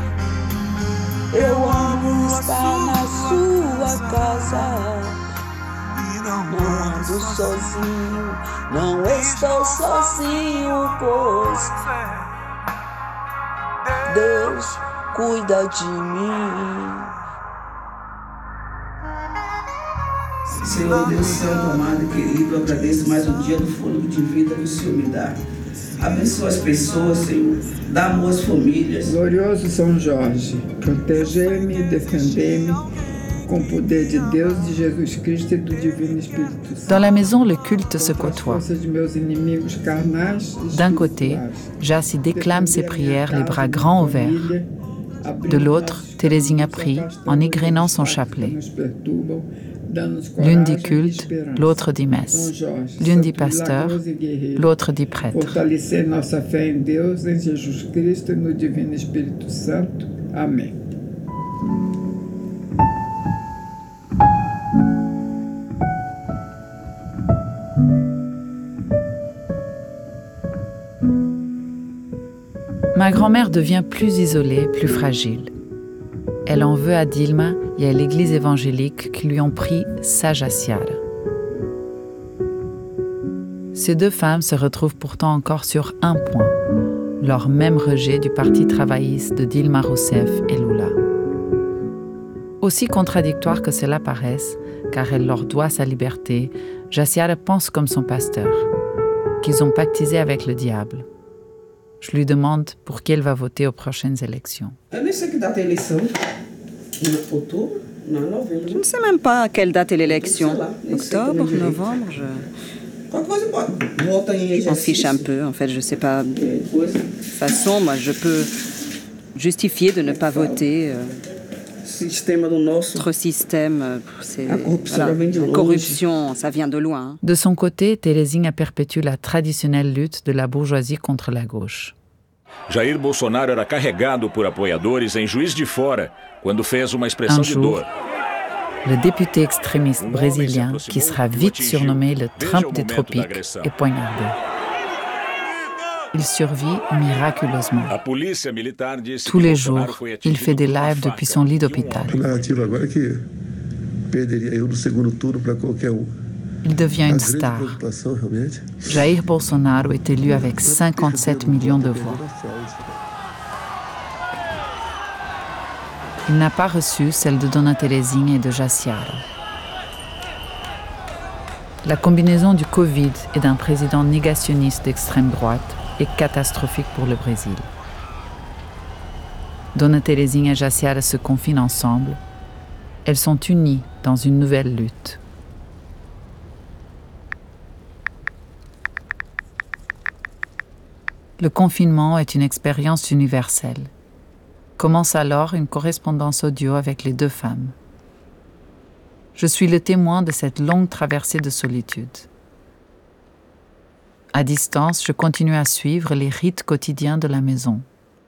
Eu amo estar na sua casa. Não ando sozinho, não estou sozinho, pois Deus cuida de mim. Senhor Deus céu, amado e querido, eu agradeço mais um dia do fôlego de vida que o Senhor me dá. Abençoa as pessoas, Senhor, dá amor às famílias. Glorioso São Jorge, protegei-me e defendei-me com o poder de Deus, de Jesus Cristo e do Divino Espírito Santo. Dans la maison, le culte se côtoie. D'un côté, Jaci déclame ses prières les bras grands ouverts. De l'autre, Terezinha prie en égrenant son chapelet. L'une dit culte, l'autre dit messe. L'une dit pasteur, l'autre dit prêtre. Fortalecer nossa fé em Deus, em Jesus Cristo e no Divino Espírito Santo. Amém. Ma grand-mère devient plus isolée, plus fragile. elle en veut à Dilma et à l'église évangélique qui lui ont pris sa Jaciara. Ces deux femmes se retrouvent pourtant encore sur un point, leur même rejet du parti travailliste de Dilma Rousseff et Lula. Aussi contradictoire que cela paraisse, car elle leur doit sa liberté, Jaciara pense comme son pasteur, qu'ils ont pactisé avec le diable. Je lui demande pour qui elle va voter aux prochaines élections. Je ne sais même pas à quelle date est l'élection. Octobre, novembre, je... Je m'en fiche un peu, en fait, je ne sais pas. De toute façon, moi, je peux justifier de ne pas voter. Euh... Notre système, c'est voilà, la corruption, ça vient de loin. De son côté, Terezinha perpétue la traditionnelle lutte de la bourgeoisie contre la gauche. Jair Bolsonaro era carregado por apoiadores em Juiz de Fora quando fez uma expressão de dor. Le député extrémiste brésilien, qui sera vite surnommé le Trump des tropiques, est poignardé. Il survit miraculeusement. Tous les jours, il fait des lives depuis son lit d'hôpital. Il devient une star. Jair Bolsonaro est élu avec cinquante-sept millions de voix. Il n'a pas reçu celle de Dona Terezinha et de Jaciara. La combinaison du Covid et d'un président négationniste d'extrême droite est catastrophique pour le Brésil. Dona Terezinha et Jaciara se confinent ensemble. Elles sont unies dans une nouvelle lutte. Le confinement est une expérience universelle. Commence alors une correspondance audio avec les deux femmes. Je suis le témoin de cette longue traversée de solitude. À distance, je continue à suivre les rites quotidiens de la maison.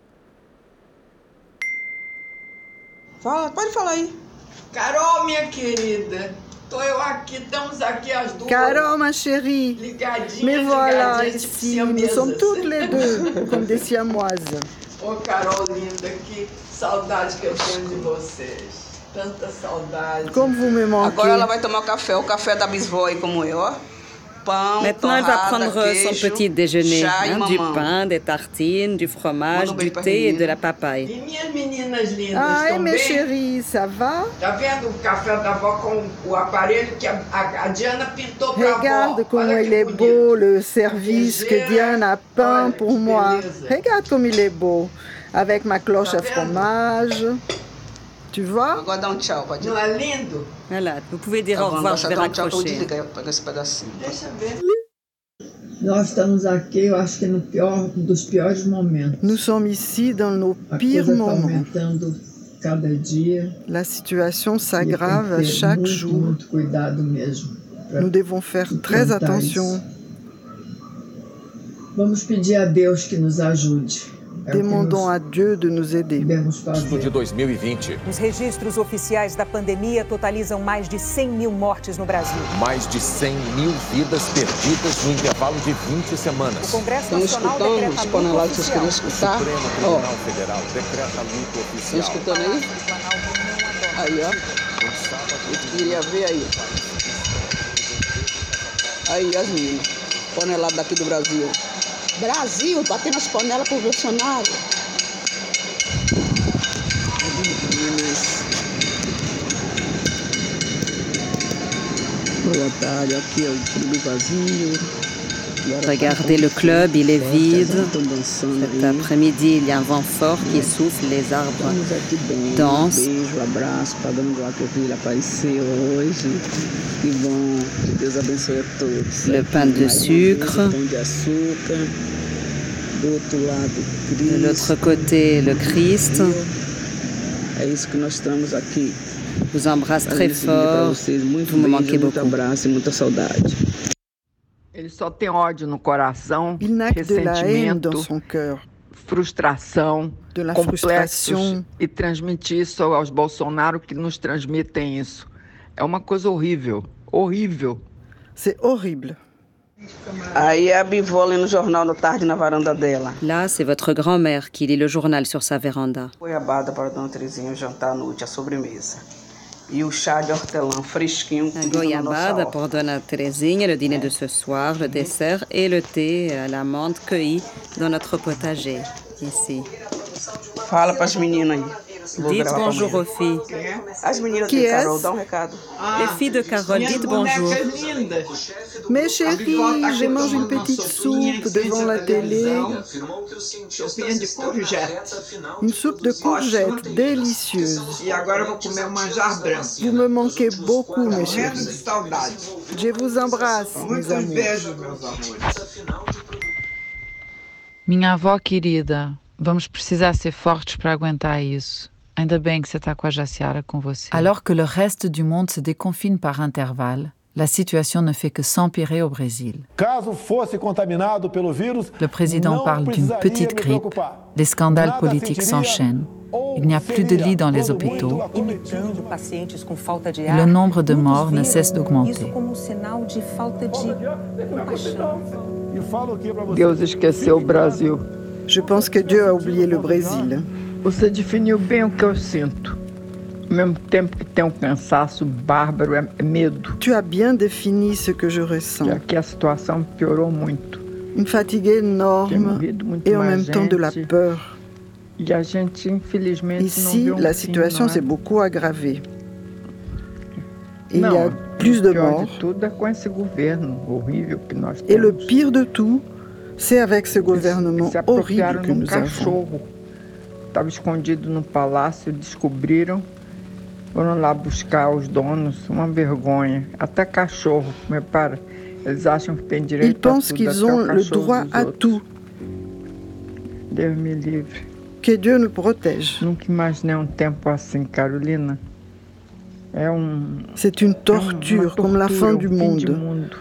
Fala, pode falar aí. Carol, minha querida, tô eu aqui, estamos aqui as duas. Carol, ma chérie, me voilà ici, nous sommes toutes les deux comme des siamoises. Ô, Carol linda, que saudade que eu tenho de vocês. Tanta saudade. Comme vous me manquez. Agora ela vai tomar o café, o café da bisvó aí como eu, ó. Pão, Maintenant, elle va prendre queijo, son petit déjeuner, chá hein, e du mamão. pain, des tartines, du fromage, du thé et de la papaye. E minhas meninas lindas Ai, estão mes bem? chéris, ça va? Tá vendo o café da avó com o aparelho que a, a, a Diana pintou pra avó? Regarde comme il est beau, le service que Diane a peint pour moi. Regarde comme il est beau, avec ma cloche à fromage. Tu vois? Agora dá um tchau, pode ir. Não é lindo? Voilà, vous pouvez dire Tá au bom, revoir, agora je vais dá um tchau, eu vou raccrocher. desligar, eu vou pegar esse pedacinho. Deixa ver. Nós estamos aqui, eu acho que no pior dos piores momentos. Nous sommes ici dans nos pires A coisa tá moments. aumentando cada dia. La situation E s'aggrave tem à que ter chaque muito, jour. muito cuidado mesmo. pra Nous devons faire très enfrentar attention. isso. Vamos pedir a Deus que nos ajude. É o que Demandons nós à Dieu de nous aider. devemos fazer. de dois mil e vinte. Os registros oficiais da pandemia totalizam mais de cem mil mortes no Brasil. Mais de cem mil vidas perdidas no intervalo de vinte semanas. O Congresso Estão Nacional escutando decreta os luto panelados que vocês oficial. queriam escutar? Supremo Ó, Tribunal Federal decreta luto estão oficial. escutando aí? Aí, ó. Eu queria ver aí. Aí, as meninas. Panelada daqui do Brasil. Brasil, batendo as panelas pro Bolsonaro. Meninas. Boa tarde, aqui é o clube vazio. Regardez le club, il est vide. Cet après-midi, il y a un vent fort qui souffle, les arbres dansent. Beijo, abraço para Dona Joá, que eu vi ele apareceu hoje. Que bom, que Deus abençoe a todos. Le pain de sucre. Pão de açúcar. Do outro lado, Cristo. De l'autre côté, le Christ. É isso que nós estamos aqui. Je vous embrasse très fort. Vous me manquez Muito beaucoup. abraço e muita saudade. Ele só tem ódio no coração, Il n'a que de la haine dans ressentimento, son cœur, frustração, de la complexos frustration. e transmitir isso aos Bolsonaro que nos transmitem isso. É uma coisa horrível, horrível. C'est horrible. Là, c'est votre grand-mère qui lit le journal sur sa véranda. La goiabada pour Dona Terezinha, le dîner de ce soir, le dessert et le thé à la menthe cueilli dans notre potager, ici. Dites bonjour aux filles. Qui est-ce? Les filles de Carole, dites bonjour. Mes chéris, j'ai mangé une petite soupe devant la télé. Une soupe de courgettes délicieuse. Vous me manquez beaucoup, mes chéris. Je vous embrasse, mes amis. Minha avó querida, vamos precisar ser fortes para aguentar isso. Ainda bem que você está com a Jaciara com você. Alors que le reste du monde se déconfine par intervalle, la situation ne fait que s'empirer au Brésil. Le président parle d'une petite grippe. Les scandales politiques s'enchaînent. Il n'y a plus de lits dans les hôpitaux. Et le nombre de morts ne cesse d'augmenter. Deus esqueceu o Brasil. Je pense que Dieu a oublié le Brésil. Você definiu bem o que eu sinto. Ao mesmo tempo que tem um cansaço bárbaro, é medo. Tu as bien défini ce que je ressens. Já que a situação piorou muito. Une fatigue énorme et en même temps de la peur. E a gente, infelizmente, Ici, não vê um la fim, situation não é? s'est beaucoup aggravée. Il Não, y a plus de o pior morts. de tudo é com esse governo horrível que nós temos. Et le pire de tout, c'est avec ce gouvernement Se horrible apropriaram que de um nous avons. cachorro. Estava escondido no palácio, descobriram. Foram lá buscar os donos, uma vergonha. Até cachorro, mas para. Eles acham que tem direito Ils pensent a tudo, qu'ils até ont o le cachorro droit dos à outros. tout. Deus me livre. Que Dieu nous protège. Nunca imaginei um tempo assim, Carolina. É um. C'est une torture, é uma comme la fin tortura, du um fim de monde. mundo.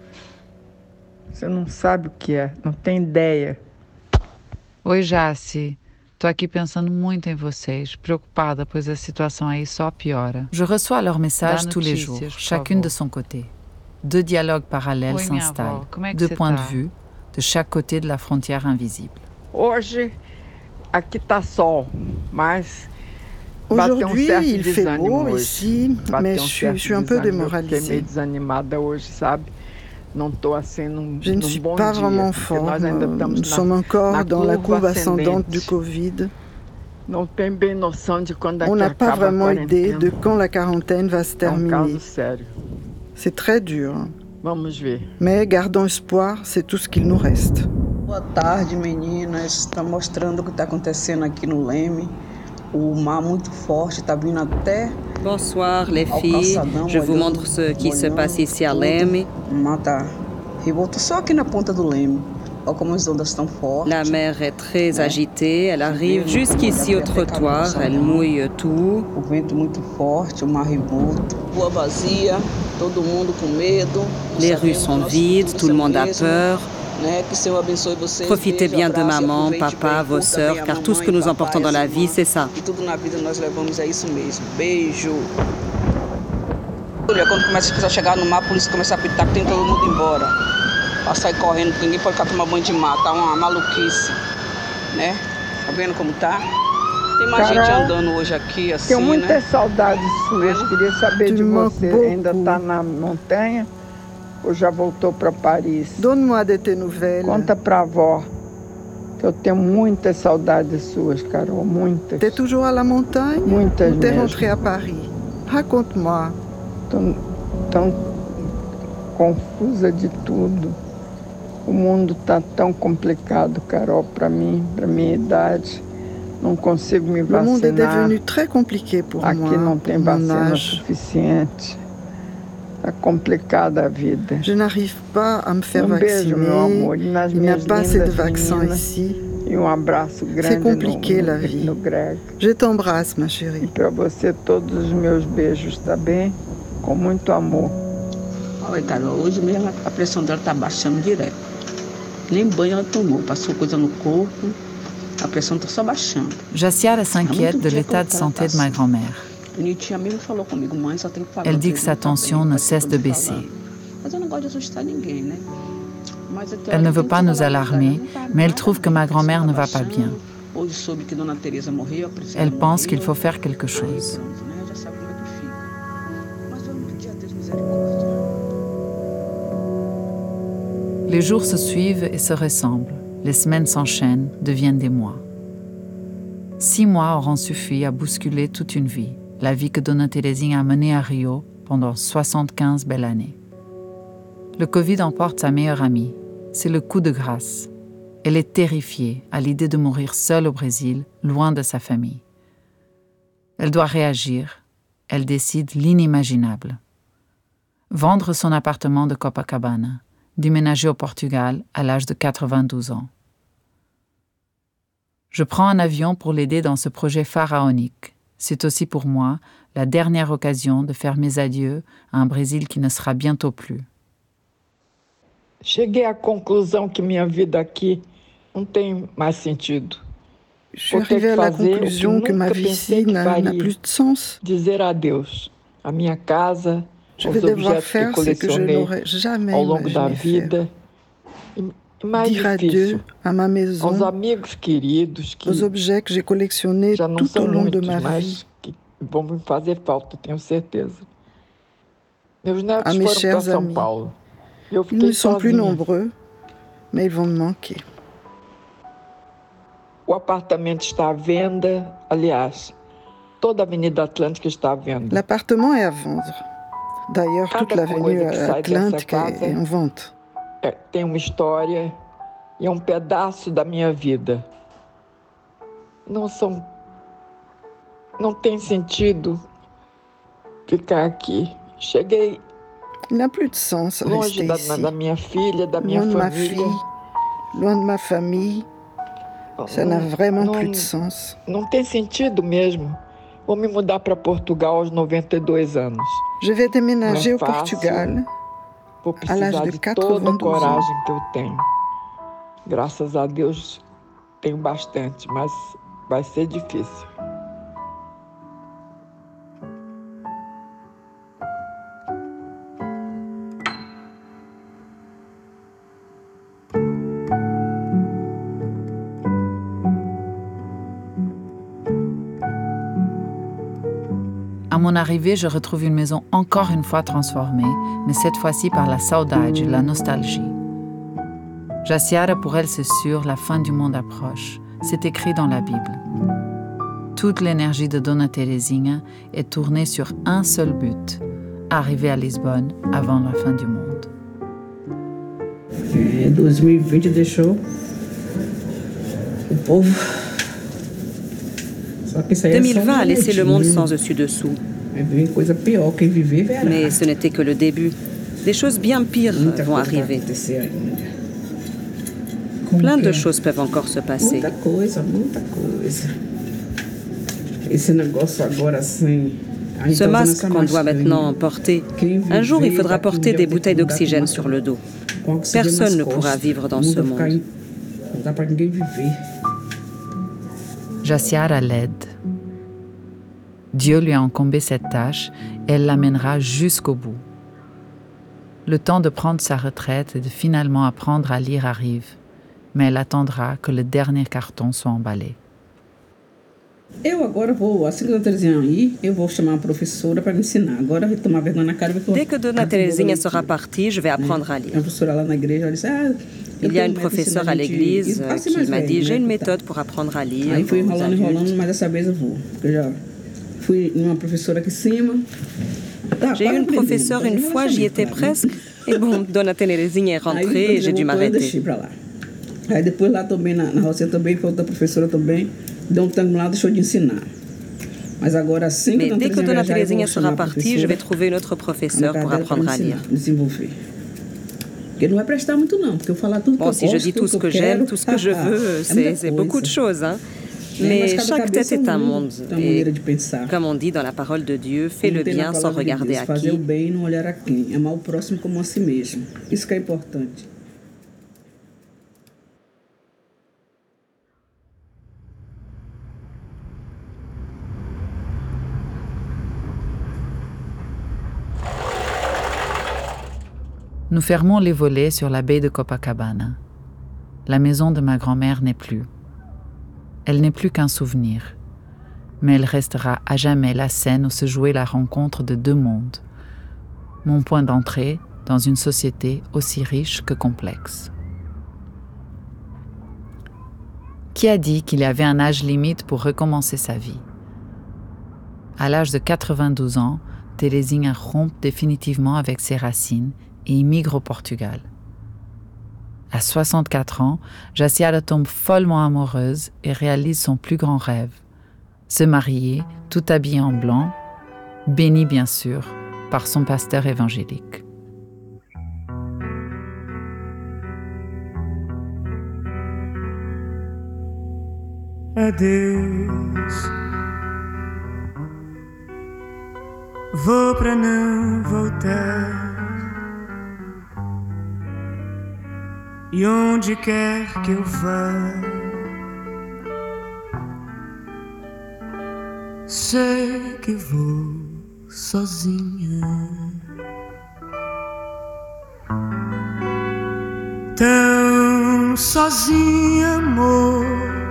Você não sabe o que é, não tem ideia. Oi, Jaci. Tô aqui pensando muito em vocês, preocupada, pois a situação aí só piora. Je reçois leurs messages tous les jours, chacune de son côté. Deux dialogues parallèles Oi, minha s'installent, avó, como é que deux você points tá? de vue de chaque côté de la frontière invisible. Hoje, aqui tá sol, mas bateu um Aujourd'hui, certo il fait desânimo beau hoje. ici, Bateu mais um je suis, certo je suis un peu desânimo, eu fiquei meio démoralisée. desanimada hoje, sabe? Não estou assim num, Je ne num suis bom pas dia, vraiment porque forme. nós ainda estamos Nous na, sommes encore na dans la curva courbe ascendante du ascendente. Covid. Não tem bem noção de quando é On que n'a pas acaba a vraiment idée quarentena. de quand la quarantaine va se É um caso terminer. sério. C'est très dur. Vamos ver. Mais gardons espoir, c'est tout ce qu'il nous reste. Boa tarde, meninas. Está mostrando o que está acontecendo aqui no Leme. O mar muito forte, está vindo até. Bonsoir les filles, je vous montre ce qui se passe ici à Leme. O mar está revolto só aqui na ponta do Leme. Olha como as ondas estão fortes. La mer est très agitée, elle arrive jusqu'ici au trottoir, elle mouille tout. O vento muito forte, o mar revolto. Rua vazia, todo mundo com medo. Les rues sont vides, tout le monde a peur. Profitez bien de maman, papa, vos sœurs, car tout ce que nous emportons dans la vie, c'est ça. E tudo na vida nós levamos é isso mesmo. Beijo. Olha, quando começa as pessoas a chegar no mar, a polícia começa a apitar que tem todo mundo embora. Pra sair correndo, porque ninguém pode ficar tomando banho de mar, tá uma maluquice, né? Tá vendo como tá? Tem mais Carol, gente andando hoje aqui, assim, tenho muitas né? saudades suas, queria saber Tu de me você. manques Ainda está na montanha ou já voltou para Paris? Donne-moi de tes nouvelles. Conta para a avó. que Eu tenho muitas saudades suas, Carol, muitas. T'es toujours à la montagne? Muitas Ou t'es mesmo. rentrée à Paris? Raconte-moi. Tão, tão confusa de tudo. O mundo está tão complicado, Carol, para mim, para minha idade. Não consigo me Le vacinar. monde est devenu très compliqué pour Aqui moi, não pour tem mon vacina âge. suficiente. Está complicada a vida. Je n'arrive pas à me faire Um beijo, vacciner. meu amor. E nas Il n'y a minhas pas assez de lindas vaccins meninas. ici. E um abraço grande C'est compliqué no, la no, vie. no Greg. Je t'embrasse, ma chérie. E para você todos os meus beijos, tá bem? Com muito amor. Olha, Carol, hoje mesmo a pressão dela tá baixando direto. Nem banho ela tomou, passou coisa no corpo, a pressão tá só baixando. Jaciara s'inquiète de l'état de santé de ma grand-mère. Bonitinha mesmo falou comigo, mãe, só tem que falar. Elle dit que sa tension ne cesse de baisser. Mas eu não gosto de assustar ninguém, né? Elle ne veut pas nous alarmer, mais elle trouve que ma grand-mère ne va pas bien. Elle pense qu'il faut faire quelque chose. Les jours se suivent et se ressemblent. Les semaines s'enchaînent, deviennent des mois. Six mois auront suffi à bousculer toute une vie, la vie que Dona Terezinha a menée à Rio pendant soixante-quinze belles années. Le Covid emporte sa meilleure amie. C'est le coup de grâce. Elle est terrifiée à l'idée de mourir seule au Brésil, loin de sa famille. Elle doit réagir. Elle décide l'inimaginable. Vendre son appartement de Copacabana, déménager au Portugal à l'âge de quatre-vingt-douze ans. Je prends un avion pour l'aider dans ce projet pharaonique. C'est aussi pour moi la dernière occasion de faire mes adieux à un Brésil qui ne sera bientôt plus. Cheguei à conclusão que minha vida aqui não tem mais sentido. Je suis arrivée à la conclusion que ma vie ici n'a, n'a plus de sens. Dizer adeus à minha casa, je vais devoir faire ce que je n'aurais jamais ao longo da vida. Dire adieu à ma maison, aos amigos queridos que aux objets que j'ai collectionnés tout au long de ma vie. Que vão me fazer falta, tenho certeza. Meus netos à mes foram chers para São amis. Paulo. Eu Ils ne fiquei sont plus sozinha. nombreux, mais ils vont me manquer. O apartamento está à venda, aliás, toda a Avenida Atlântica está à venda. L'appartement est à vendre. D'ailleurs, toute Cada l'avenue coisa que sai Atlantique dessa est, casa est en vente. é, tem uma história e é um pedaço da minha vida. Não são, não tem sentido ficar aqui. Cheguei Il n'a plus de sens de longe rester da, ici. da minha filha, da minha Loin de ma família. fille, loin de ma famille, ça n'a vraiment plus de sens. Não tem sentido mesmo. Vou me mudar para Portugal aos noventa e dois anos. Je vais déménager Não é au fácil. Portugal Vou à l'âge precisar de de toda a quatre-vingt-douze ans. coragem que eu tenho. Graças a Deus tenho bastante, mas vai ser difícil. À mon arrivée, je retrouve une maison encore une fois transformée, mais cette fois-ci par la saudade, la nostalgie. Jaciara, pour elle, c'est sûr, la fin du monde approche. C'est écrit dans la Bible. Toute l'énergie de Dona Terezinha est tournée sur un seul but, arriver à Lisbonne avant la fin du monde. É, dois mil e vinte deixou o povo. Só que isso aí é deux mille só vingt a um laissé le bilhetinho. monde sans dessus-dessous. Vai vir coisa pior, quem viver verá. Mais ce n'était que le début. Des choses bien pires Muita vont coisa vai arriver. acontecer ainda. Como Plein que de é? choses peuvent encore se passer. Muita coisa, muita coisa. Esse negócio agora assim. a gente Ce tá usando masque essa qu'on doit máscara maintenant ainda. porter, Quem un jour il viver faudra daqui um porter dia des vai ter bouteilles que andar com d'oxygène máscara, sur le dos. com oxigênio nas Personne ne pourra costas. vivre dans Não ce vai ficar monde. em- Não dá pra ninguém viver. Jaciara l'aide. Dieu lui a incombé cette tâche et elle l'amènera jusqu'au bout. Le temps de prendre sa retraite et de finalement apprendre à lire arrive, mais elle attendra que le dernier carton soit emballé. Eu agora vou, assim que a Terezinha ir, eu vou chamar uma professora para me ensinar. Agora eu vou tomar vergonha na cara. Dès que Dona Terezinha sera partie, je vais apprendre à A lire. professora lá na igreja, ela disse, ah, eu Il y a tenho une método professeure ensinar à a gente- l'église e euh, assim qui mais m'a velho, dit né, j'ai une que tá. méthode pour apprendre à lire. Aí fui aux enrolando, adultes. enrolando, mas dessa vez eu vou. Porque eu já fui numa professora aqui em cima. Tá, J'ai eu quase une aprendi, professeure mas une eu fois, j'y relaxamento, étais claro, né? presque. Et bon, Dona Terezinha est Aí rentrée et j'ai dû voltou, eu deixei m'arrêter. pra lá. Aí depois lá também, na, na Rocinha também, foi outra professora também, deu um tango lá, deixou de ensinar. Mas agora, assim Mais que dès que Dona viajar, eu Terezinha vou sera chamar a partie, je professora vais trouver une autre professeure na pour casa dela pra apprendre à me lire. ensinar, desenvolver. Porque não vai prestar muito não, porque eu falar tudo que Bon, eu si je gosto, dis tout ce tudo que eu j'aime, quero, tout ce que je ah, veux, é c'est muita c'est beaucoup de coisa. choses. Hein. É, Mais mas cada chaque tête cabeça é est un um monde. mundo, tem uma maneira Et de pensar. comme on dit dans la parole de Dieu, fais Como le tem na bien sans palavra de regarder Deus, à fazer o qui. bem e não olhar a quem. Amar o próximo como a si mesmo. Isso que é importante. Nous fermons les volets sur la baie de Copacabana. La maison de ma grand-mère n'est plus. Elle n'est plus qu'un souvenir, mais elle restera à jamais la scène où se jouait la rencontre de deux mondes, mon point d'entrée dans une société aussi riche que complexe. Qui a dit qu'il y avait un âge limite pour recommencer sa vie? À l'âge de quatre-vingt-douze ans, Terezinha rompt définitivement avec ses racines et immigre au Portugal. À soixante-quatre ans, Jaciara tombe follement amoureuse et réalise son plus grand rêve, se marier, tout habillée en blanc, bénie bien sûr par son pasteur évangélique. Adeus, vou pra não voltar. E onde quer que eu vá, sei que vou sozinha. Tão sozinha, amor,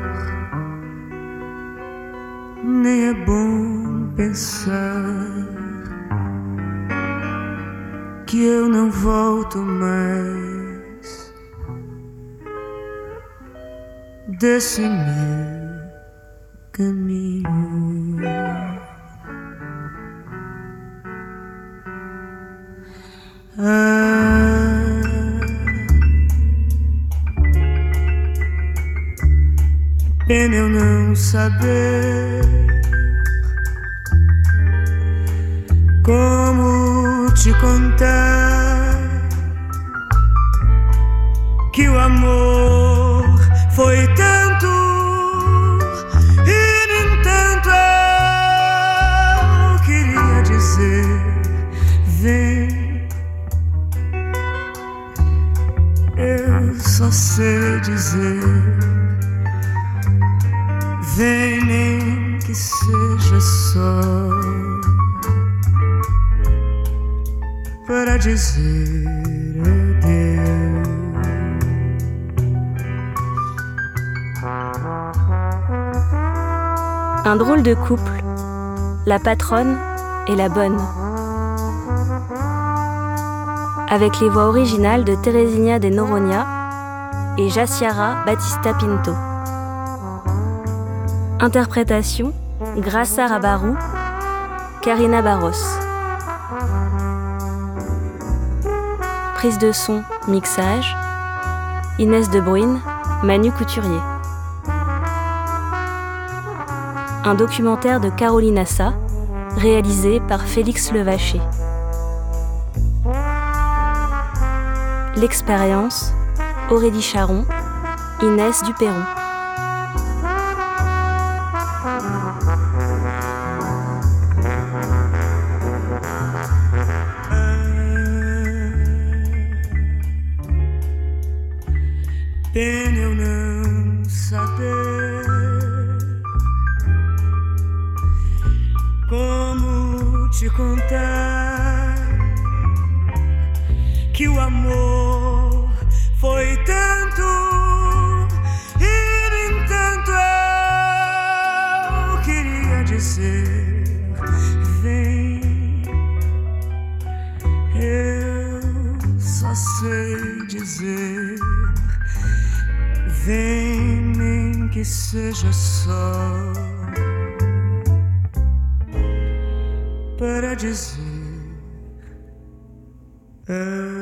nem é bom pensar que eu não volto mais desse meu caminho. Ah, pena eu não saber como te contar que o amor foi tanto e nem tanto. Eu queria dizer, vem, eu só sei dizer, vem, nem que seja só para dizer adeus. Un drôle de couple, la patronne et la bonne. Avec les voix originales de Terezinha de Noronha et Jaciara Batista Pinto. Interprétation, Graça Rabarou, Karina Barros. Prise de son, mixage, Inès De Bruyne, Manu Couturier. Un documentaire de Caroline Assa, réalisé par Félix Levaché. L'expérience, Aurélie Charon, Inès Duperron. Pena eu não saber como te contar que o amor foi tanto e nem tanto. Eu queria dizer, vem, eu só sei dizer, vem, nem que seja só para dizer.